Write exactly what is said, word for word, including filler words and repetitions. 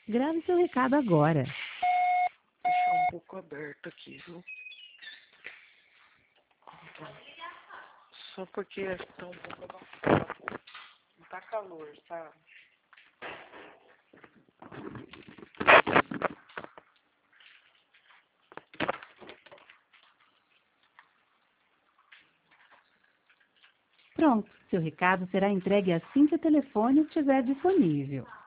Grave seu recado agora. Deixar um pouco aberto aqui, viu? Só porque tá um pouco abafado. Não tá calor, sabe? Pronto, seu recado será entregue assim que o telefone estiver disponível.